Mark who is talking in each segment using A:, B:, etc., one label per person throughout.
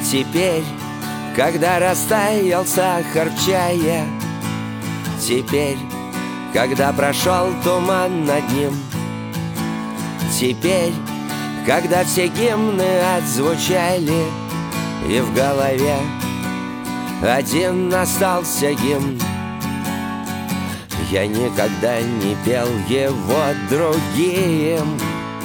A: Теперь, когда растаял сахар в чае, теперь, когда прошел туман над ним, теперь, когда все гимны отзвучали, и в голове один остался гимн, я никогда не пел его другим.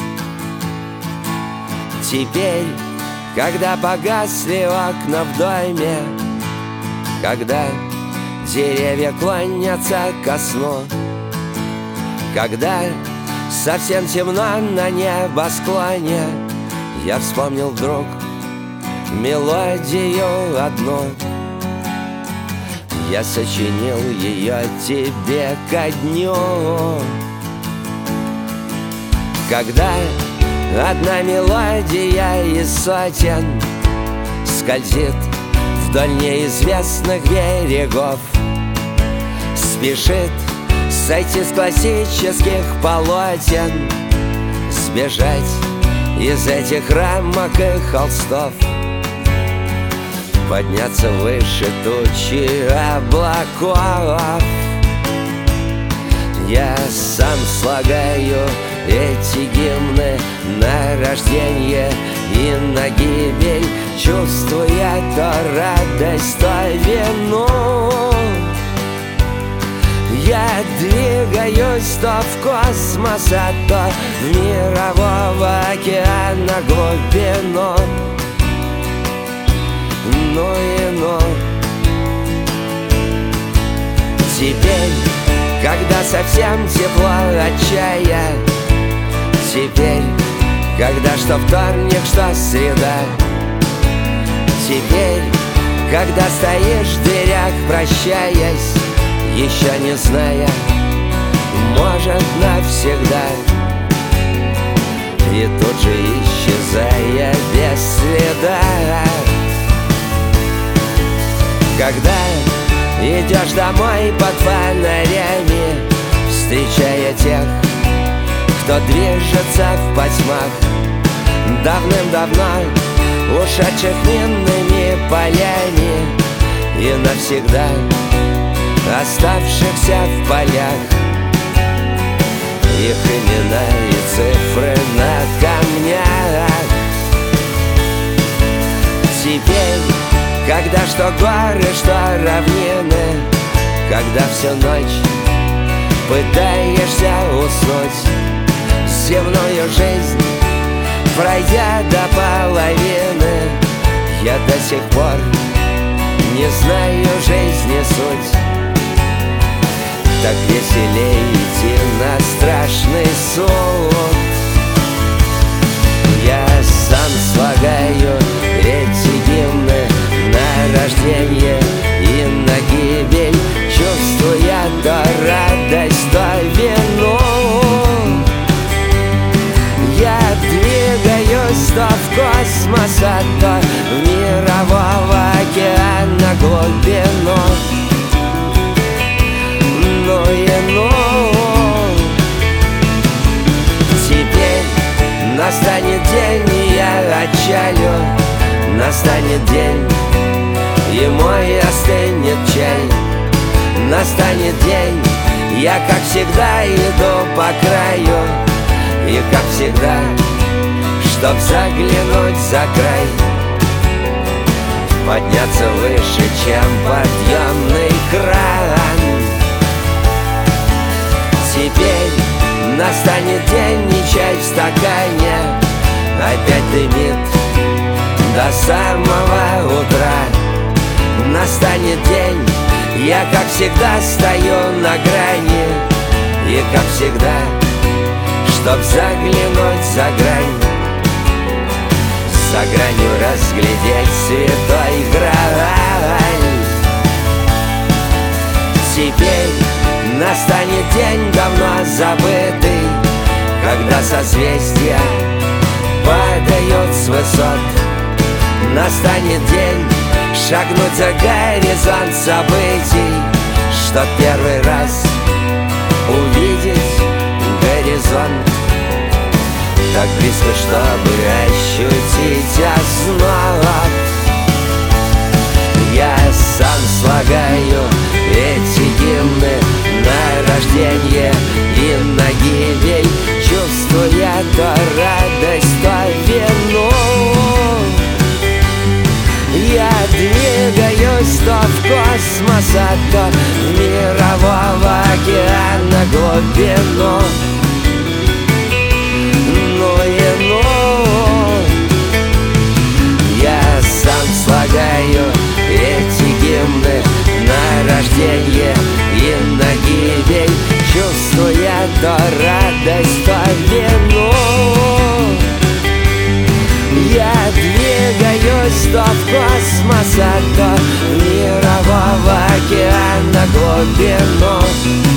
A: Теперь, когда погасли окна в доме, когда деревья клонятся ко сну, когда совсем темно на небосклоне, я вспомнил вдруг мелодию одну. Я сочинил ее тебе ко дню. Когда одна мелодия из сотен скользит вдоль неизвестных берегов, спешит сойти с классических полотен, сбежать из этих рамок и холстов, подняться выше тучи облаков. Я сам слагаю эти гимны на рождение и на гибель, чувствуя то радость, то вину. Я двигаюсь то в космос, а то в мирового океана глубину. Ну и ну. Теперь, когда совсем тепло от чая, теперь, когда что вторник, что среда, теперь, когда стоишь в дверях, прощаясь, еще не зная, может, навсегда, и тут же исчезая без следа. Когда идешь домой под фонарями, встречая тех, кто движется в потьмах, давным-давно ушедших минными полями и навсегда оставшихся в полях, их имена и цифры на камнях. Теперь, когда что горы, что равнины, когда всю ночь пытаешься уснуть, земную жизнь пройдя до половины, я до сих пор не знаю жизни суть. Так веселее идти на страшный суд. Я сам слагаю эти гимны на рождение и на гибель, чувствуя то радость, то вину. Я двигаюсь то в космос, а то в мирового океана глубину. Ну и ну. Теперь настанет день, и я отчалю. Настанет день, и мой остынет чай. Настанет день, я, как всегда, иду по краю. И, как всегда, чтоб заглянуть за край, подняться выше, чем подъемный кран. Теперь настанет день, и чай в стакане опять дымит до самого утра. Настанет день, я, как всегда, стою на грани. И, как всегда, чтоб заглянуть за грань, за гранью разглядеть святой Грааль. Теперь настанет день, давно забытый, когда созвездия падают с высот. Настанет день шагнуть за горизонт событий, чтоб первый раз увидеть горизонт. Так близко, чтобы ощутить озноб. сам слагаю эти гимны на рождение и на гибель, чувствуя то радость, то вину. Я двигаюсь то в космос, а то в мирового океана глубину. Ну и ну, я сам слагаю эти гимны на рождение и на гибель, чувствуя то радость, то вину. Я двигаюсь то в космос, а то в мирового океана глубину.